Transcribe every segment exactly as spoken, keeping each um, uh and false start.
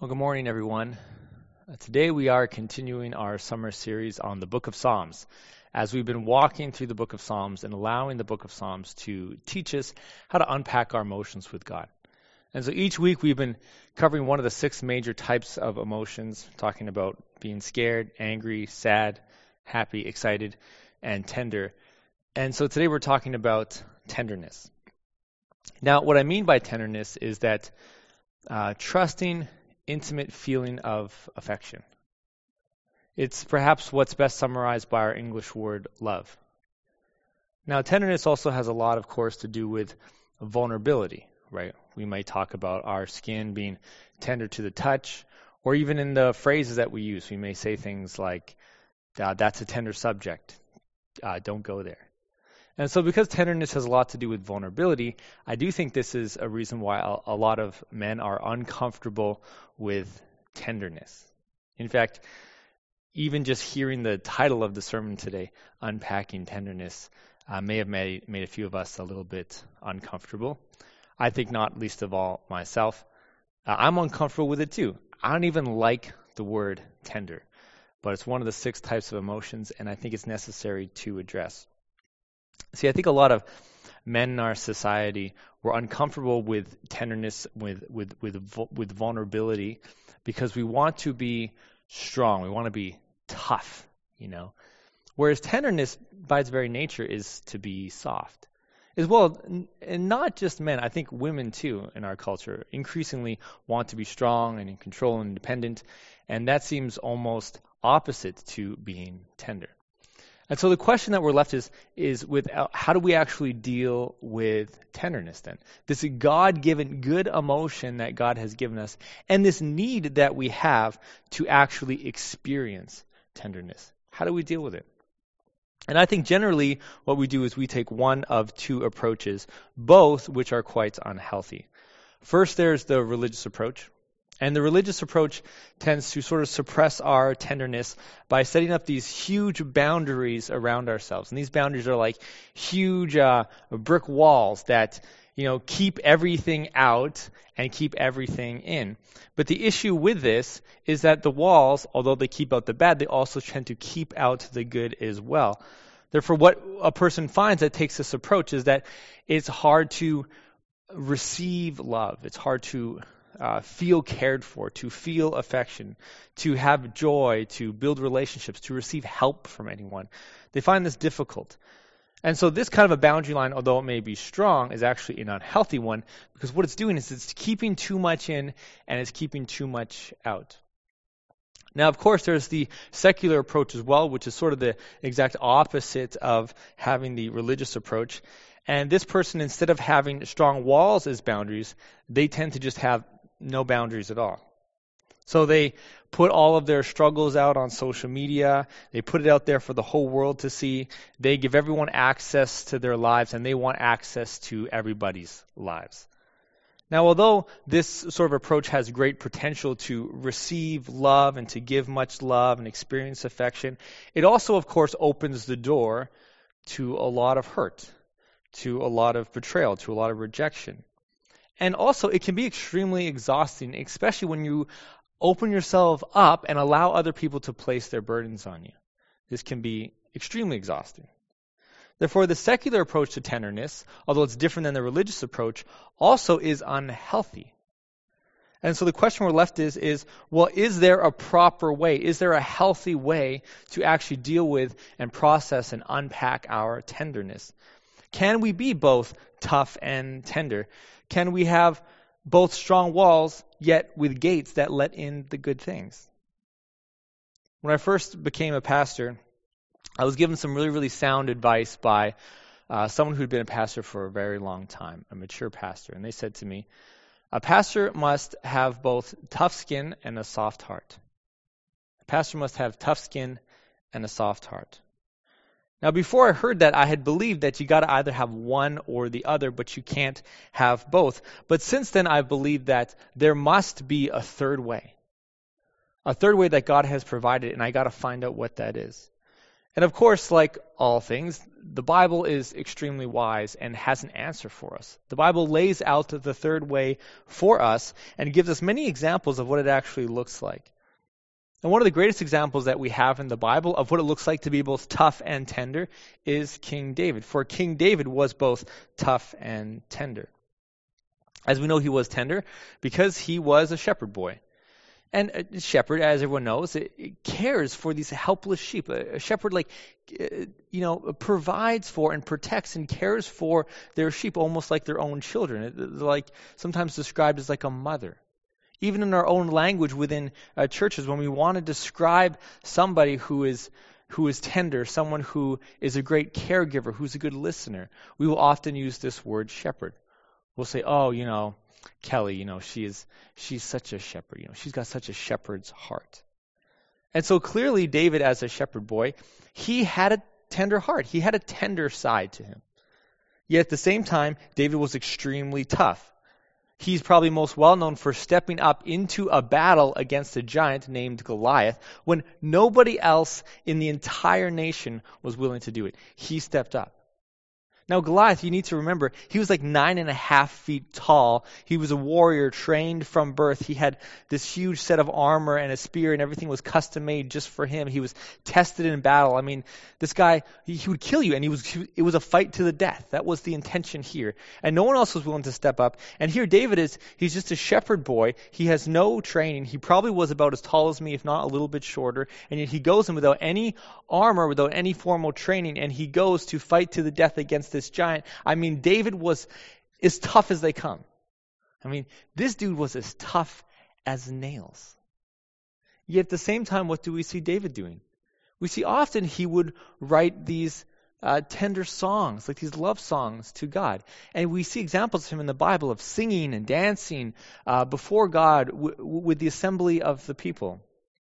Well, good morning, everyone. Uh, Today we are continuing our summer series on the Book of Psalms, as we've been walking through the Book of Psalms and allowing the Book of Psalms to teach us how to unpack our emotions with God. And so each week we've been covering one of the six major types of emotions, talking about being scared, angry, sad, happy, excited, and tender. And so today we're talking about tenderness. Now, what I mean by tenderness is that uh, trusting, intimate feeling of affection. It's perhaps what's best summarized by our English word love. Now, tenderness also has a lot, of course, to do with vulnerability, right? We might talk about our skin being tender to the touch, or even in the phrases that we use, we may say things like, uh, that's a tender subject, uh, don't go there. And so because tenderness has a lot to do with vulnerability, I do think this is a reason why a, a lot of men are uncomfortable with tenderness. In fact, even just hearing the title of the sermon today, Unpacking Tenderness, uh, may have made, made a few of us a little bit uncomfortable. I think not least of all myself. Uh, I'm uncomfortable with it too. I don't even like the word tender, but it's one of the six types of emotions, and I think it's necessary to address. See, I think a lot of men in our society were uncomfortable with tenderness, with with with with vulnerability, because we want to be strong, we want to be tough, you know. Whereas tenderness, by its very nature, is to be soft. As well, and not just men, I think women too in our culture increasingly want to be strong and in control and independent, and that seems almost opposite to being tender. And so the question that we're left is, is with uh, how do we actually deal with tenderness then? This God-given good emotion that God has given us, and this need that we have to actually experience tenderness. How do we deal with it? And I think generally what we do is we take one of two approaches, both which are quite unhealthy. First, there's the religious approach. And the religious approach tends to sort of suppress our tenderness by setting up these huge boundaries around ourselves. And these boundaries are like huge uh, brick walls that, you know, keep everything out and keep everything in. But the issue with this is that the walls, although they keep out the bad, they also tend to keep out the good as well. Therefore, what a person finds that takes this approach is that it's hard to receive love. It's hard to Uh, feel cared for, to feel affection, to have joy, to build relationships, to receive help from anyone. They find this difficult. And so this kind of a boundary line, although it may be strong, is actually an unhealthy one, because what it's doing is it's keeping too much in and it's keeping too much out. Now, of course, there's the secular approach as well, which is sort of the exact opposite of having the religious approach. And this person, instead of having strong walls as boundaries, they tend to just have no boundaries at all. So they put all of their struggles out on social media. They put it out there for the whole world to see. They give everyone access to their lives, and they want access to everybody's lives. Now, although this sort of approach has great potential to receive love and to give much love and experience affection, it also, of course, opens the door to a lot of hurt, to a lot of betrayal, to a lot of rejection. And also, it can be extremely exhausting, especially when you open yourself up and allow other people to place their burdens on you. This can be extremely exhausting. Therefore, the secular approach to tenderness, although it's different than the religious approach, also is unhealthy. And so the question we're left is, is, well, is there a proper way? Is there a healthy way to actually deal with and process and unpack our tenderness? Can we be both tough and tender? Can we have both strong walls, yet with gates that let in the good things? When I first became a pastor, I was given some really, really sound advice by uh, someone who'd been a pastor for a very long time, a mature pastor. And they said to me, a pastor must have both tough skin and a soft heart. A pastor must have tough skin and a soft heart. Now, before I heard that, I had believed that you got to either have one or the other, but you can't have both. But since then, I've believed that there must be a third way, a third way that God has provided, and I got to find out what that is. And of course, like all things, the Bible is extremely wise and has an answer for us. The Bible lays out the third way for us and gives us many examples of what it actually looks like. And one of the greatest examples that we have in the Bible of what it looks like to be both tough and tender is King David. For King David was both tough and tender. As we know, he was tender because he was a shepherd boy. And a shepherd, as everyone knows, it, it cares for these helpless sheep. A, a shepherd, like, uh, you know, provides for and protects and cares for their sheep almost like their own children. It, they're like sometimes described as like a mother. Even in our own language within uh, churches, when we want to describe somebody who is who is tender, someone who is a great caregiver, who's a good listener, we will often use this word shepherd. We'll say, oh, you know, Kelly, you know, she is she's such a shepherd, you know, she's got such a shepherd's heart. And so clearly David, as a shepherd boy, he had a tender heart. He had a tender side to him. Yet at the same time, David was extremely tough. He's probably most well known for stepping up into a battle against a giant named Goliath when nobody else in the entire nation was willing to do it. He stepped up. Now, Goliath, you need to remember, he was like nine and a half feet tall. He was a warrior trained from birth. He had this huge set of armor and a spear, and everything was custom made just for him. He was tested in battle. I mean, this guy, he, he would kill you, and he was he, it was a fight to the death. That was the intention here. And no one else was willing to step up. And here David is, he's just a shepherd boy. He has no training. He probably was about as tall as me, if not a little bit shorter. And yet he goes in without any armor, without any formal training, and he goes to fight to the death against this giant. I mean, David was as tough as they come. I mean, this dude was as tough as nails. Yet at the same time, what do we see David doing? We see often he would write these uh, tender songs, like these love songs to God. And we see examples of him in the Bible of singing and dancing uh, before God w- with the assembly of the people.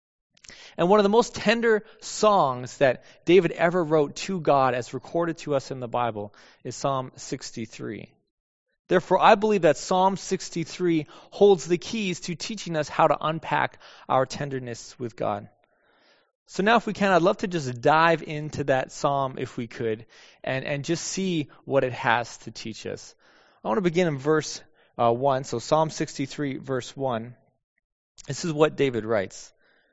And one of the most tender songs that David ever wrote to God, as recorded to us in the Bible, is Psalm sixty-three. Therefore, I believe that Psalm sixty-three holds the keys to teaching us how to unpack our tenderness with God. So now, if we can, I'd love to just dive into that psalm, if we could, and, and just see what it has to teach us. I want to begin in verse uh, one. So Psalm sixty-three, verse one. This is what David writes.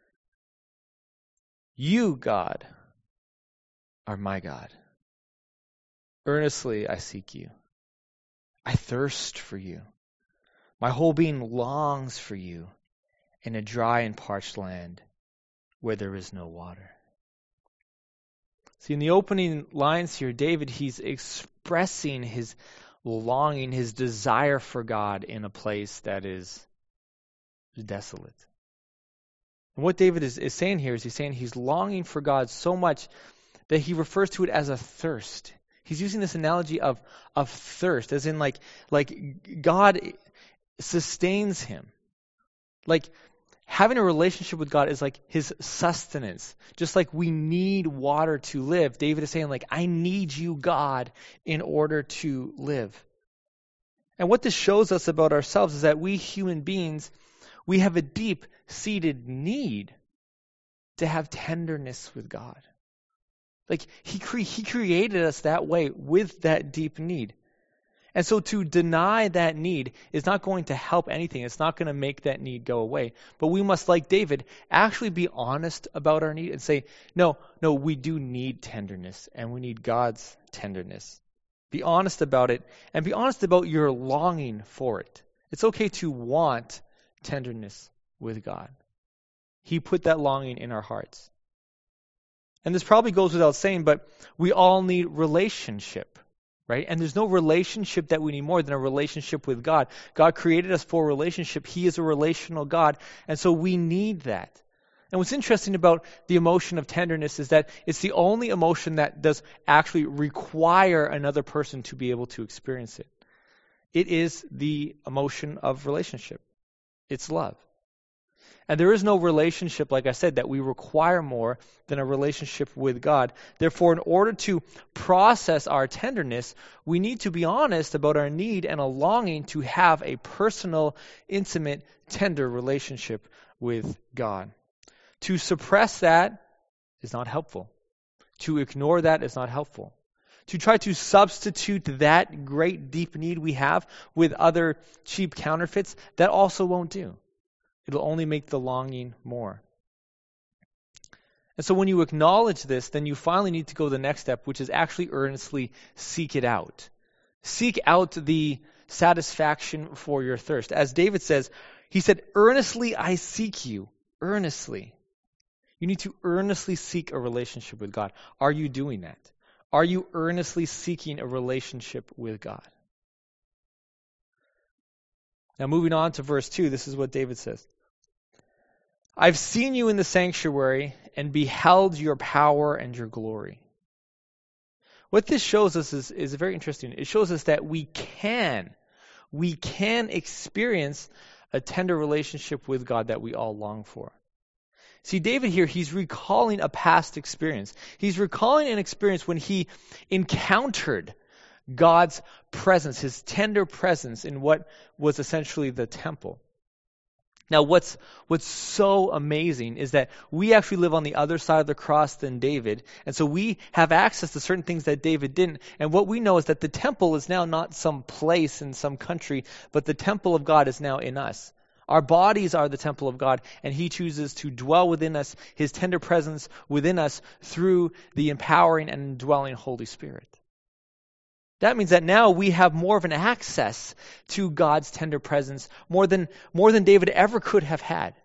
You, God, are my God. Earnestly I seek you. I thirst for you. My whole being longs for you in a dry and parched land where there is no water. See, in the opening lines here, David, he's expressing his longing, his desire for God in a place that is desolate. And what David is, is saying here is he's saying he's longing for God so much that he refers to it as a thirst. He's using this analogy of, of thirst, as in like, like God sustains him. Like having a relationship with God is like his sustenance. Just like we need water to live, David is saying, like, I need you, God, in order to live. And what this shows us about ourselves is that we human beings, we have a deep-seated need to have tenderness with God. Like, he, cre- he created us that way with that deep need. And so to deny that need is not going to help anything. It's not going to make that need go away. But we must, like David, actually be honest about our need and say, no, no, we do need tenderness, and we need God's tenderness. Be honest about it, and be honest about your longing for it. It's okay to want tenderness with God. He put that longing in our hearts. And this probably goes without saying, but we all need relationship, right? And there's no relationship that we need more than a relationship with God. God created us for a relationship. He is a relational God, and so we need that. And what's interesting about the emotion of tenderness is that it's the only emotion that does actually require another person to be able to experience it. It is the emotion of relationship. It's love. And there is no relationship, like I said, that we require more than a relationship with God. Therefore, in order to process our tenderness, we need to be honest about our need and a longing to have a personal, intimate, tender relationship with God. To suppress that is not helpful. To ignore that is not helpful. To try to substitute that great deep need we have with other cheap counterfeits, that also won't do. It'll only make the longing more. And so when you acknowledge this, then you finally need to go the next step, which is actually earnestly seek it out. Seek out the satisfaction for your thirst. As David says, he said, earnestly I seek you. Earnestly. You need to earnestly seek a relationship with God. Are you doing that? Are you earnestly seeking a relationship with God? Now moving on to verse two, this is what David says. I've seen you in the sanctuary and beheld your power and your glory. What this shows us is, is very interesting. It shows us that we can, we can experience a tender relationship with God that we all long for. See, David here, he's recalling a past experience. He's recalling an experience when he encountered God's presence, his tender presence in what was essentially the temple. Now, what's what's so amazing is that we actually live on the other side of the cross than David, and so we have access to certain things that David didn't. And what we know is that the temple is now not some place in some country, but the temple of God is now in us. Our bodies are the temple of God, and he chooses to dwell within us, his tender presence within us through the empowering and indwelling Holy Spirit. That means that now we have more of an access to God's tender presence, more than, more than David ever could have had.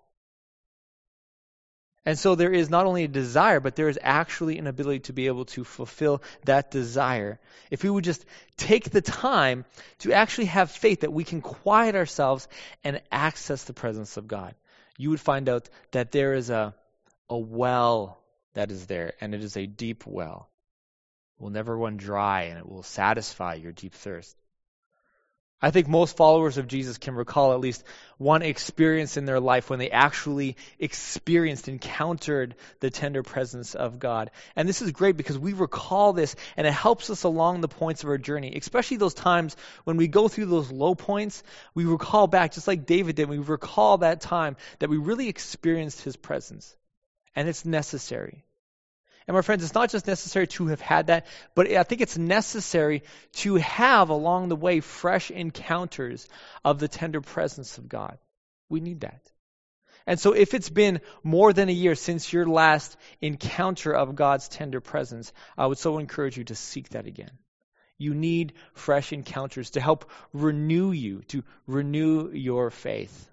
And so there is not only a desire, but there is actually an ability to be able to fulfill that desire. If we would just take the time to actually have faith that we can quiet ourselves and access the presence of God, you would find out that there is a, a well that is there, and it is a deep well. It will never run dry, and it will satisfy your deep thirst. I think most followers of Jesus can recall at least one experience in their life when they actually experienced, encountered the tender presence of God. And this is great because we recall this and it helps us along the points of our journey, especially those times when we go through those low points. We recall back, just like David did, we recall that time that we really experienced his presence. And it's necessary. And my friends, it's not just necessary to have had that, but I think it's necessary to have along the way fresh encounters of the tender presence of God. We need that. And so if it's been more than a year since your last encounter of God's tender presence, I would so encourage you to seek that again. You need fresh encounters to help renew you, to renew your faith.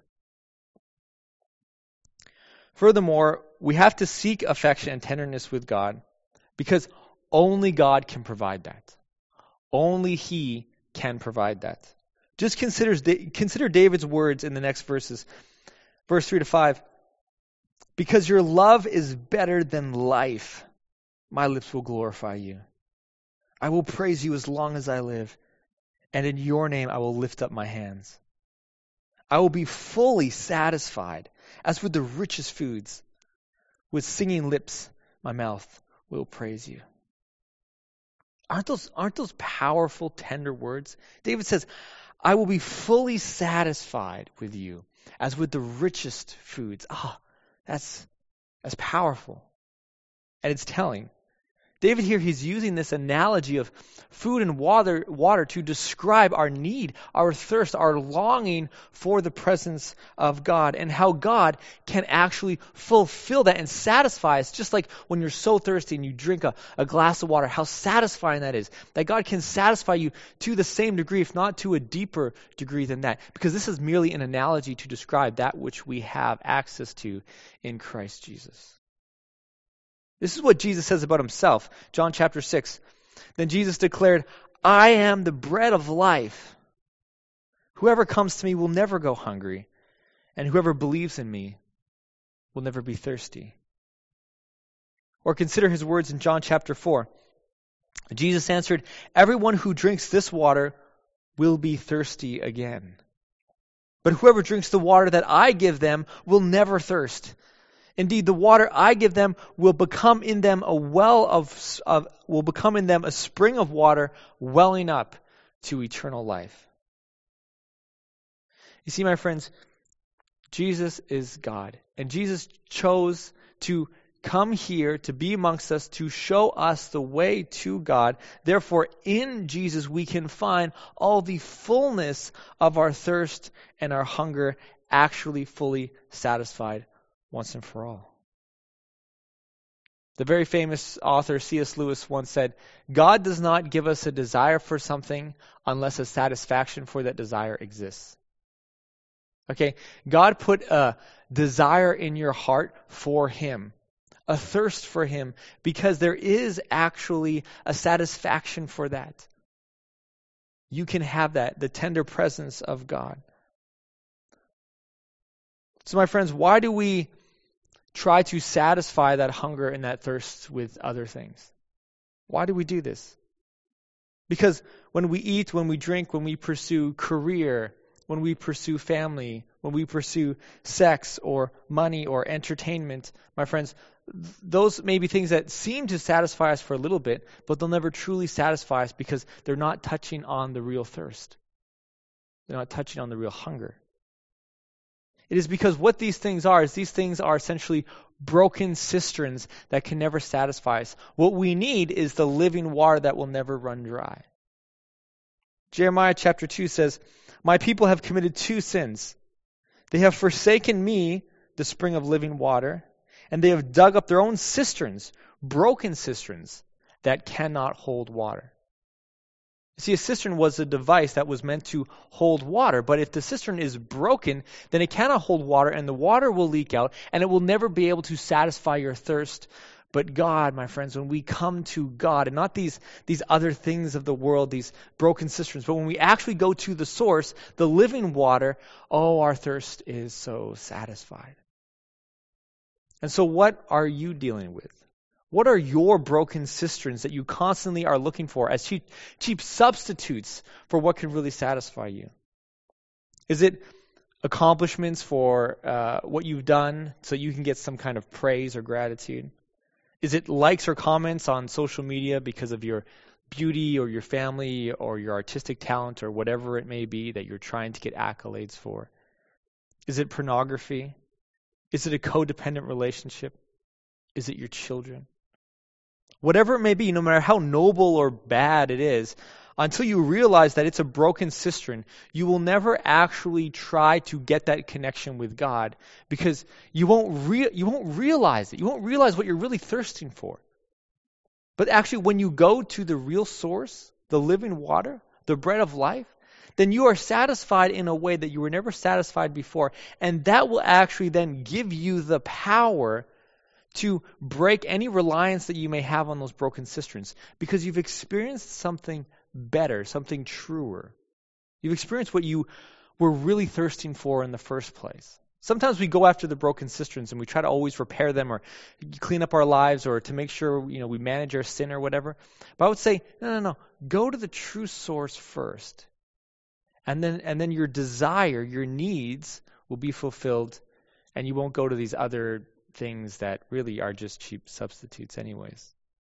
Furthermore, we have to seek affection and tenderness with God because only God can provide that. Only He can provide that. Just consider, consider David's words in the next verses. Verse three to five. Because your love is better than life, my lips will glorify you. I will praise you as long as I live, and in your name I will lift up my hands. I will be fully satisfied as with the richest foods. With singing lips, my mouth will praise you. Aren't those, aren't those powerful, tender words? David says, I will be fully satisfied with you as with the richest foods. Ah, oh, that's, that's powerful. And it's telling. David here, he's using this analogy of food and water, water to describe our need, our thirst, our longing for the presence of God, and how God can actually fulfill that and satisfy us, just like when you're so thirsty and you drink a, a glass of water, how satisfying that is. That God can satisfy you to the same degree, if not to a deeper degree than that, because this is merely an analogy to describe that which we have access to in Christ Jesus. This is what Jesus says about himself. John chapter six. Then Jesus declared, I am the bread of life. Whoever comes to me will never go hungry, and whoever believes in me will never be thirsty. Or consider his words in John chapter four. Jesus answered, everyone who drinks this water will be thirsty again. But whoever drinks the water that I give them will never thirst. Indeed, the water I give them will become in them a well of, of will become in them a spring of water welling up to eternal life. You see, my friends, Jesus is God, and Jesus chose to come here to be amongst us, to show us the way to God. Therefore, in Jesus, we can find all the fullness of our thirst and our hunger actually fully satisfied once and for all. The very famous author C S Lewis once said, God does not give us a desire for something unless a satisfaction for that desire exists. Okay, God put a desire in your heart for Him, a thirst for Him, because there is actually a satisfaction for that. You can have that, the tender presence of God. So my friends, why do we try to satisfy that hunger and that thirst with other things? Why do we do this? Because when we eat, when we drink, when we pursue career, when we pursue family, when we pursue sex or money or entertainment, my friends, those may be things that seem to satisfy us for a little bit, but they'll never truly satisfy us because they're not touching on the real thirst. They're not touching on the real hunger. It is because what these things are is these things are essentially broken cisterns that can never satisfy us. What we need is the living water that will never run dry. Jeremiah chapter two says, my people have committed two sins. They have forsaken me, the spring of living water, and they have dug up their own cisterns, broken cisterns, that cannot hold water. See, a cistern was a device that was meant to hold water, but if the cistern is broken, then it cannot hold water, and the water will leak out, and it will never be able to satisfy your thirst. But God, my friends, when we come to God, and not these, these other things of the world, these broken cisterns, but when we actually go to the source, the living water, oh, our thirst is so satisfied. And so what are you dealing with? What are your broken cisterns that you constantly are looking for as cheap, cheap substitutes for what can really satisfy you? Is it accomplishments for uh, what you've done so you can get some kind of praise or gratitude? Is it likes or comments on social media because of your beauty or your family or your artistic talent or whatever it may be that you're trying to get accolades for? Is it pornography? Is it a codependent relationship? Is it your children? Whatever it may be, no matter how noble or bad it is, until you realize that it's a broken cistern, you will never actually try to get that connection with God because you won't re- you won't realize it. You won't realize what you're really thirsting for. But actually, when you go to the real source, the living water, the bread of life, then you are satisfied in a way that you were never satisfied before. And that will actually then give you the power to break any reliance that you may have on those broken cisterns because you've experienced something better, something truer. You've experienced what you were really thirsting for in the first place. Sometimes we go after the broken cisterns and we try to always repair them or clean up our lives or to make sure, you know, we manage our sin or whatever. But I would say, no, no, no. Go to the true source first. And then and then your desire, your needs will be fulfilled and you won't go to these other things that really are just cheap substitutes anyways.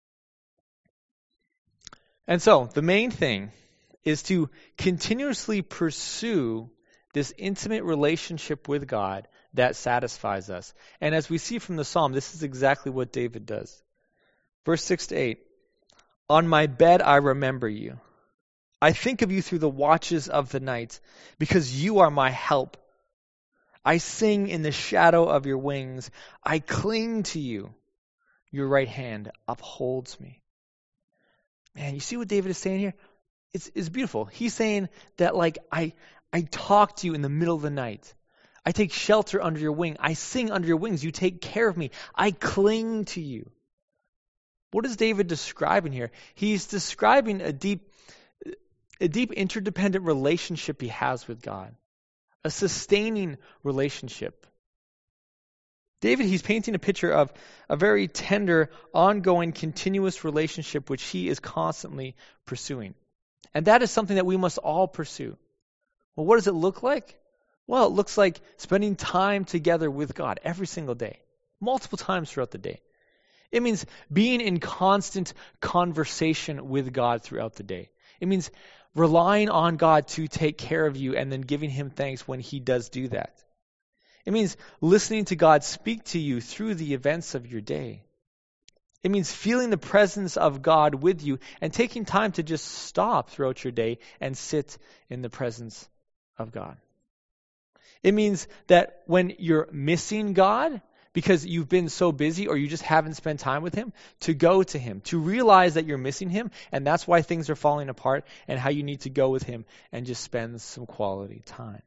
And so, the main thing is to continuously pursue this intimate relationship with God that satisfies us. And as we see from the psalm, this is exactly what David does. Verse six to eight, on my bed I remember you. I think of you through the watches of the night, because you are my help. I sing in the shadow of your wings. I cling to you. Your right hand upholds me. Man, you see what David is saying here? It's, it's beautiful. He's saying that like I, I talk to you in the middle of the night. I take shelter under your wing. I sing under your wings. You take care of me. I cling to you. What is David describing here? He's describing a deep, a deep interdependent relationship he has with God. A sustaining relationship. David, he's painting a picture of a very tender, ongoing, continuous relationship which he is constantly pursuing. And that is something that we must all pursue. Well, what does it look like? Well, it looks like spending time together with God every single day, multiple times throughout the day. It means being in constant conversation with God throughout the day. It means relying on God to take care of you and then giving Him thanks when He does do that. It means listening to God speak to you through the events of your day. It means feeling the presence of God with you and taking time to just stop throughout your day and sit in the presence of God. It means that when you're missing God because you've been so busy or you just haven't spent time with Him, to go to Him, to realize that you're missing Him, and that's why things are falling apart, and how you need to go with Him and just spend some quality time.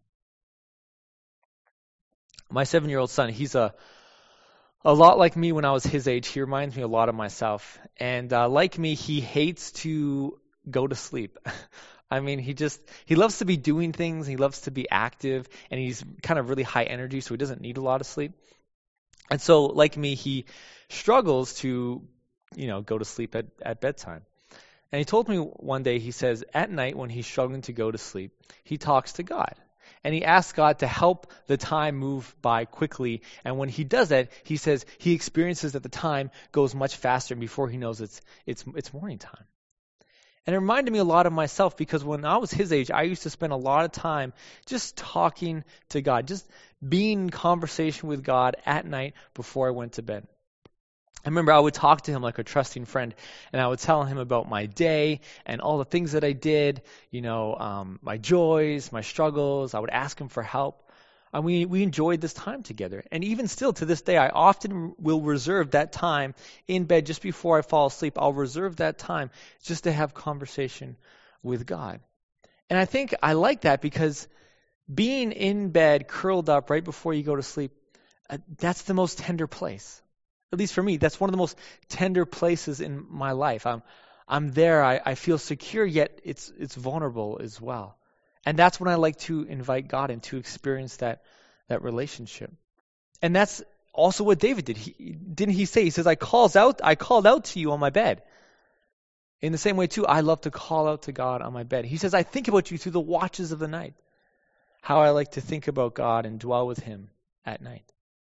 My seven-year-old son, he's a a lot like me when I was his age. He reminds me a lot of myself. And uh, like me, he hates to go to sleep. I mean, he just, he loves to be doing things. He loves to be active. And he's kind of really high energy, so he doesn't need a lot of sleep. And so, like me, he struggles to, you know, go to sleep at, at bedtime. And he told me one day, he says, at night when he's struggling to go to sleep, he talks to God. And he asks God to help the time move by quickly. And when he does that, he says he experiences that the time goes much faster, and before he knows it's it's it's morning time. And it reminded me a lot of myself, because when I was his age, I used to spend a lot of time just talking to God, just being in conversation with God at night before I went to bed. I remember I would talk to him like a trusting friend, and I would tell him about my day and all the things that I did, you know, um, my joys, my struggles. I would ask him for help. And we, we enjoyed this time together. And even still to this day, I often will reserve that time in bed just before I fall asleep. I'll reserve that time just to have conversation with God. And I think I like that because being in bed, curled up right before you go to sleep, uh, that's the most tender place. At least for me, that's one of the most tender places in my life. I'm I'm there, I, I feel secure, yet it's it's vulnerable as well. And that's when I like to invite God in, to experience that that relationship. And that's also what David did. He, didn't he say, he says, I calls out, I called out to you on my bed. In the same way too, I love to call out to God on my bed. He says, I think about you through the watches of the night. How I like to think about God and dwell with Him at night.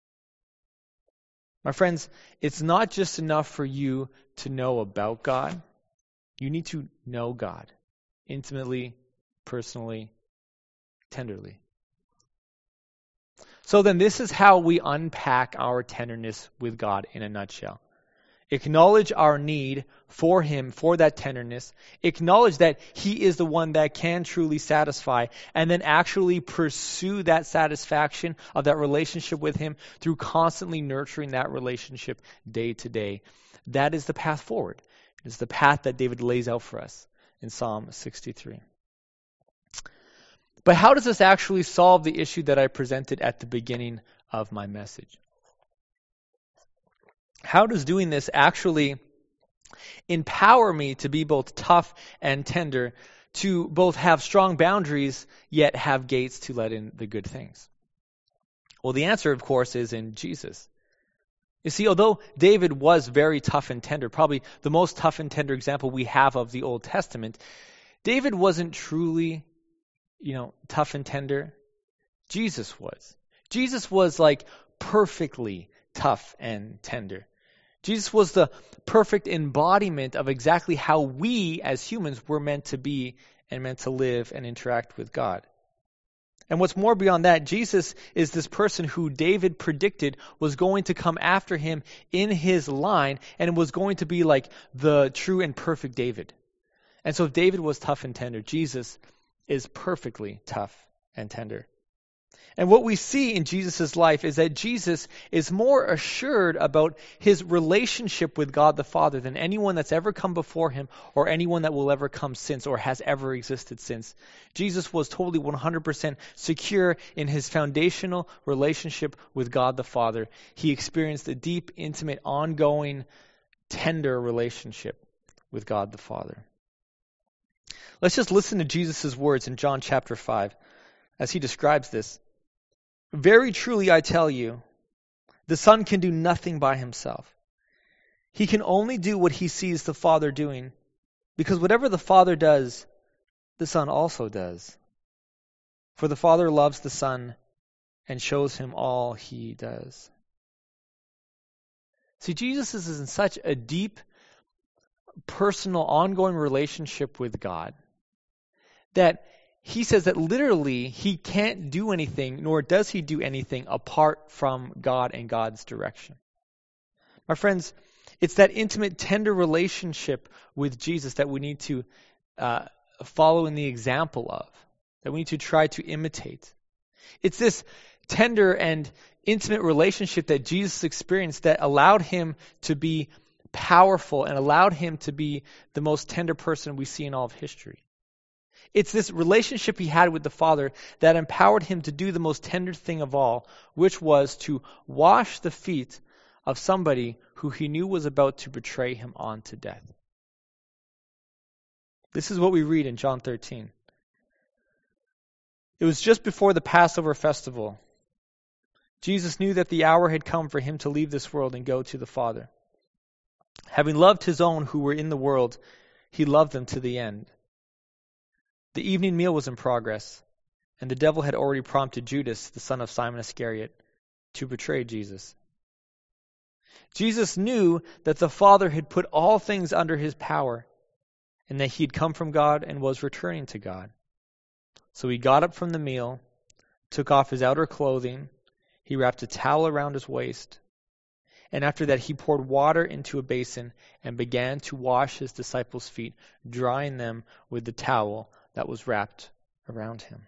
My friends, it's not just enough for you to know about God. You need to know God intimately, personally, tenderly. So then this is how we unpack our tenderness with God in a nutshell. Acknowledge our need for Him, for that tenderness. Acknowledge that He is the one that can truly satisfy, and then actually pursue that satisfaction of that relationship with Him through constantly nurturing that relationship day to day. That is the path forward. It's the path that David lays out for us in Psalm sixty-three. But how does this actually solve the issue that I presented at the beginning of my message? How does doing this actually empower me to be both tough and tender, to both have strong boundaries, yet have gates to let in the good things? Well, the answer, of course, is in Jesus. You see, although David was very tough and tender, probably the most tough and tender example we have of the Old Testament, David wasn't truly, you know, tough and tender. Jesus was. Jesus was like perfectly tough and tender. Jesus was the perfect embodiment of exactly how we as humans were meant to be and meant to live and interact with God. And what's more beyond that, Jesus is this person who David predicted was going to come after him in his line and was going to be like the true and perfect David. And so if David was tough and tender, Jesus is perfectly tough and tender. And what we see in Jesus' life is that Jesus is more assured about his relationship with God the Father than anyone that's ever come before him or anyone that will ever come since or has ever existed since. Jesus was totally one hundred percent secure in his foundational relationship with God the Father. He experienced a deep, intimate, ongoing, tender relationship with God the Father. Let's just listen to Jesus' words in John chapter five as he describes this. Very truly I tell you, the Son can do nothing by himself. He can only do what he sees the Father doing, because whatever the Father does, the Son also does. For the Father loves the Son and shows him all he does. See, Jesus is in such a deep, personal, ongoing relationship with God that he says that literally he can't do anything, nor does he do anything apart from God and God's direction. My friends, it's that intimate, tender relationship with Jesus that we need to uh, follow in the example of, that we need to try to imitate. It's this tender and intimate relationship that Jesus experienced that allowed him to be powerful and allowed him to be the most tender person we see in all of history. It's this relationship he had with the Father that empowered him to do the most tender thing of all, which was to wash the feet of somebody who he knew was about to betray him on to death. This is what we read in John thirteen. It was just before the Passover festival. Jesus knew that the hour had come for him to leave this world and go to the Father. Having loved his own who were in the world, he loved them to the end. The evening meal was in progress, and the devil had already prompted Judas, the son of Simon Iscariot, to betray Jesus. Jesus knew that the Father had put all things under his power, and that he had come from God and was returning to God. So he got up from the meal, took off his outer clothing, he wrapped a towel around his waist, and after that he poured water into a basin and began to wash his disciples' feet, drying them with the towel that was wrapped around him.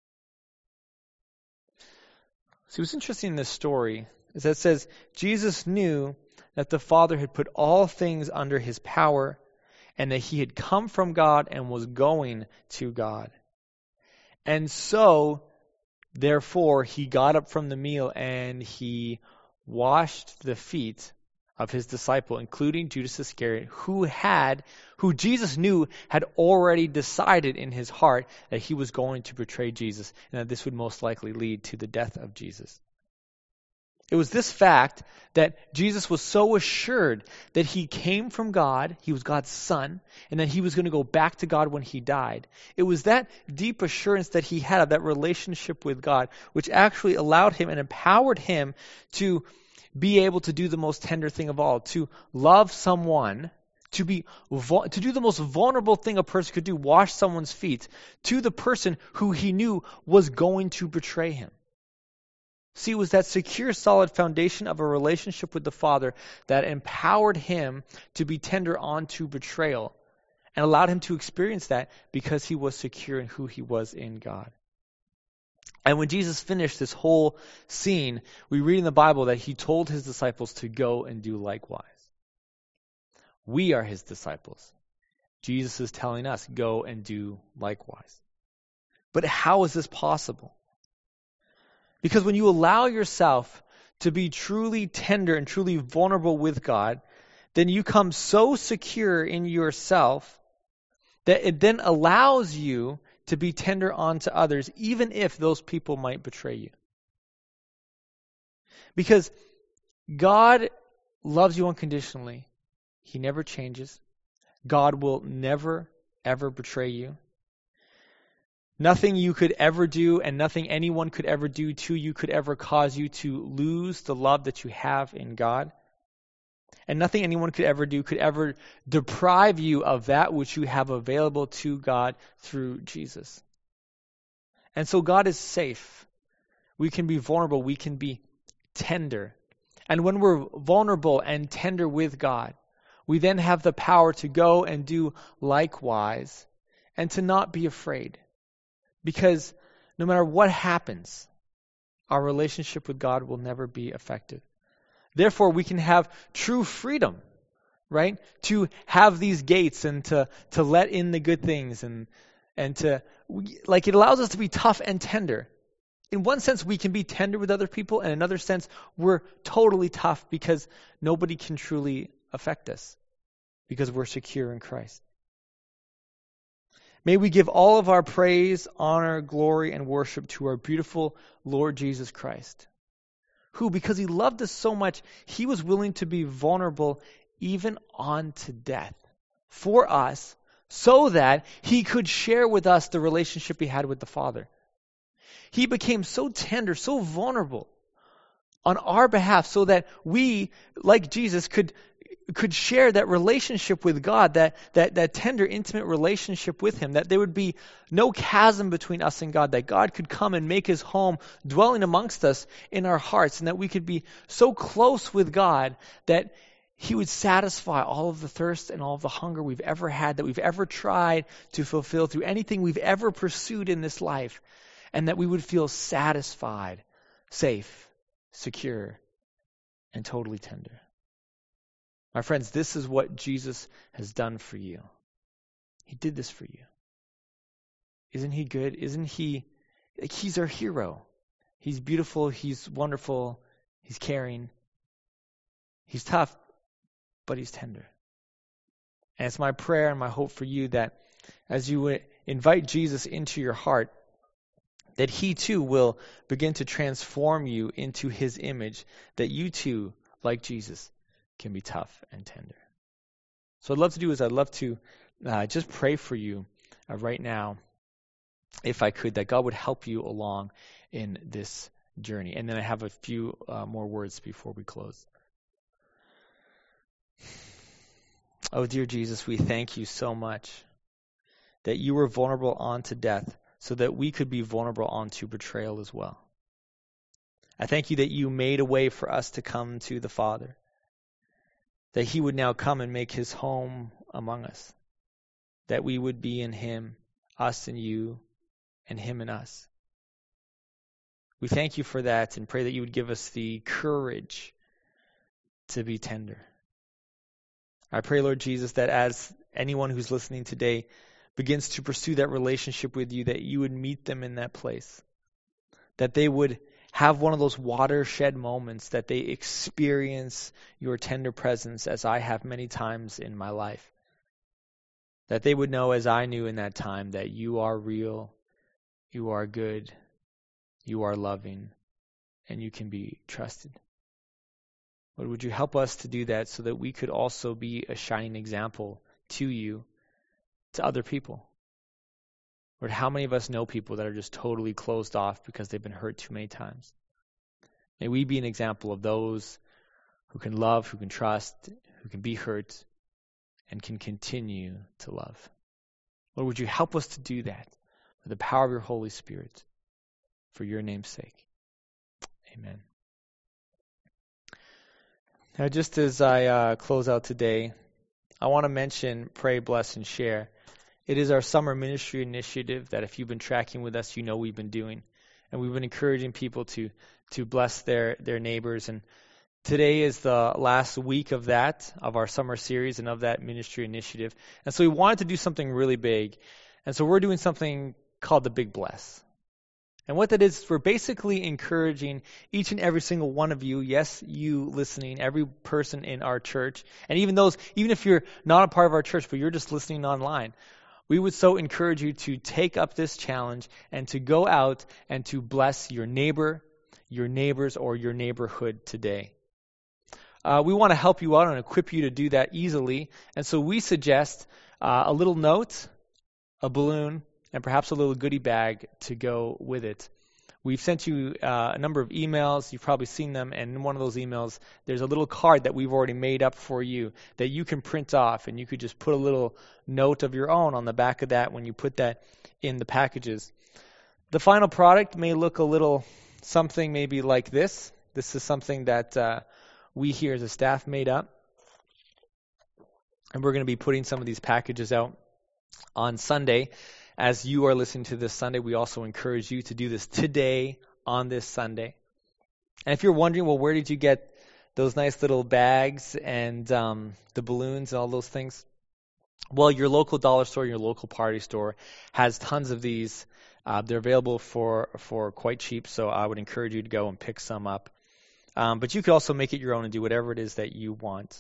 See, what's interesting in this story is that it says Jesus knew that the Father had put all things under his power and that he had come from God and was going to God. And so, therefore, he got up from the meal and he washed the feet of his disciple, including Judas Iscariot, who had, who Jesus knew had already decided in his heart that he was going to betray Jesus and that this would most likely lead to the death of Jesus. It was this fact that Jesus was so assured that he came from God, he was God's son, and that he was going to go back to God when he died. It was that deep assurance that he had of that relationship with God, which actually allowed him and empowered him to be able to do the most tender thing of all, to love someone, to be to do the most vulnerable thing a person could do, wash someone's feet, to the person who he knew was going to betray him. See, it was that secure, solid foundation of a relationship with the Father that empowered him to be tender onto betrayal and allowed him to experience that because he was secure in who he was in God. And when Jesus finished this whole scene, we read in the Bible that he told his disciples to go and do likewise. We are his disciples. Jesus is telling us, go and do likewise. But how is this possible? Because when you allow yourself to be truly tender and truly vulnerable with God, then you come so secure in yourself that it then allows you to be tender onto others, even if those people might betray you. Because God loves you unconditionally. He never changes. God will never, ever betray you. Nothing you could ever do and nothing anyone could ever do to you could ever cause you to lose the love that you have in God. And nothing anyone could ever do could ever deprive you of that which you have available to God through Jesus. And so God is safe. We can be vulnerable. We can be tender. And when we're vulnerable and tender with God, we then have the power to go and do likewise and to not be afraid. Because no matter what happens, our relationship with God will never be affected. Therefore, we can have true freedom, right? To have these gates and to, to let in the good things and and to, like, it allows us to be tough and tender. In one sense, we can be tender with other people, and in another sense, we're totally tough because nobody can truly affect us because we're secure in Christ. May we give all of our praise, honor, glory, and worship to our beautiful Lord Jesus Christ, who, because he loved us so much, he was willing to be vulnerable even unto death for us so that he could share with us the relationship he had with the Father. He became so tender, so vulnerable on our behalf so that we, like Jesus, could could share that relationship with God, that, that, that tender, intimate relationship with Him, that there would be no chasm between us and God, that God could come and make His home dwelling amongst us in our hearts, and that we could be so close with God that He would satisfy all of the thirst and all of the hunger we've ever had, that we've ever tried to fulfill through anything we've ever pursued in this life, and that we would feel satisfied, safe, secure, and totally tender. My friends, this is what Jesus has done for you. He did this for you. Isn't He good? Isn't He, like, He's our hero. He's beautiful, He's wonderful, He's caring, He's tough, but He's tender. And it's my prayer and my hope for you that as you invite Jesus into your heart, that He too will begin to transform you into His image, that you too, like Jesus, can be tough and tender. So what I'd love to do is I'd love to uh, just pray for you uh, right now, if I could, that God would help you along in this journey. And then I have a few uh, more words before we close. Oh, dear Jesus, we thank you so much that you were vulnerable unto death so that we could be vulnerable unto betrayal as well. I thank you that you made a way for us to come to the Father, that He would now come and make His home among us, that we would be in Him, us and you, and Him and us. We thank you for that and pray that you would give us the courage to be tender. I pray, Lord Jesus, that as anyone who's listening today begins to pursue that relationship with you, that you would meet them in that place, that they would have one of those watershed moments, that they experience your tender presence as I have many times in my life. That they would know, as I knew in that time, that you are real, you are good, you are loving, and you can be trusted. Lord, would you help us to do that so that we could also be a shining example to you, to other people? Lord, how many of us know people that are just totally closed off because they've been hurt too many times? May we be an example of those who can love, who can trust, who can be hurt, and can continue to love. Lord, would you help us to do that with the power of your Holy Spirit for your name's sake? Amen. Now, just as I uh, close out today, I want to mention Pray, Bless, and Share. It is our summer ministry initiative that if you've been tracking with us, you know we've been doing. And we've been encouraging people to to bless their, their neighbors. And today is the last week of that, of our summer series and of that ministry initiative. And so we wanted to do something really big. And so we're doing something called the Big Bless. And what that is, we're basically encouraging each and every single one of you, yes, you listening, every person in our church, and even those, even if you're not a part of our church, but you're just listening online, we would so encourage you to take up this challenge and to go out and to bless your neighbor, your neighbors, or your neighborhood today. Uh, we want to help you out and equip you to do that easily. And so we suggest uh, a little note, a balloon, and perhaps a little goodie bag to go with it. We've sent you uh, a number of emails. You've probably seen them. And in one of those emails, there's a little card that we've already made up for you that you can print off. And you could just put a little note of your own on the back of that when you put that in the packages. The final product may look a little something maybe like this. This is something that uh, we here as a staff made up. And we're going to be putting some of these packages out on Sunday. As you are listening to this Sunday, we also encourage you to do this today on this Sunday. And if you're wondering, well, where did you get those nice little bags and um, the balloons and all those things? Well, your local dollar store, your local party store has tons of these. Uh, they're available for, for quite cheap, so I would encourage you to go and pick some up. Um, but you could also make it your own and do whatever it is that you want.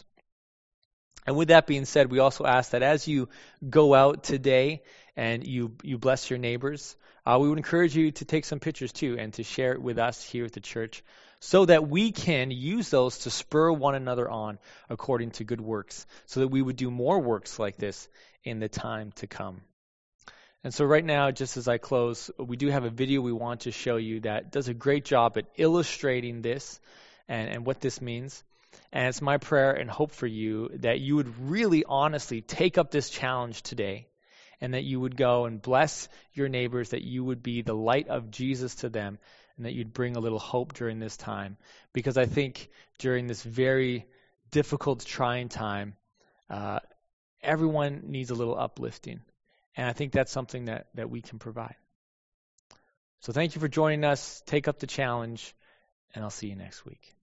And with that being said, we also ask that as you go out today and you you bless your neighbors, uh, we would encourage you to take some pictures too and to share it with us here at the church so that we can use those to spur one another on according to good works, so that we would do more works like this in the time to come. And so right now, just as I close, we do have a video we want to show you that does a great job at illustrating this and, and what this means. And it's my prayer and hope for you that you would really honestly take up this challenge today, and that you would go and bless your neighbors, that you would be the light of Jesus to them, and that you'd bring a little hope during this time. Because I think during this very difficult, trying time, uh, everyone needs a little uplifting. And I think that's something that, that we can provide. So thank you for joining us. Take up the challenge, and I'll see you next week.